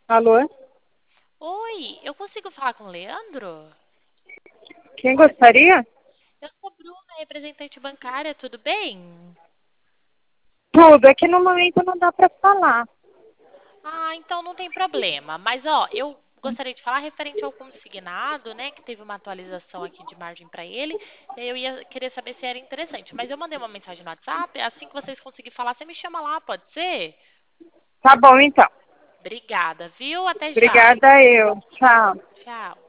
Alô? Oi, eu consigo falar com o Leandro? Quem gostaria? Eu sou Bruna, representante bancária, tudo bem? Tudo. É que no momento não dá para falar. Ah, então não tem problema. Mas, ó, eu gostaria de falar referente ao consignado, né, que teve uma atualização aqui de margem para ele. E aí eu ia querer saber se era interessante. Mas eu mandei uma mensagem no WhatsApp, assim que vocês conseguirem falar, você me chama lá, pode ser? Tá bom, então. Obrigada, viu? Até já. Obrigada eu. Tchau. Tchau.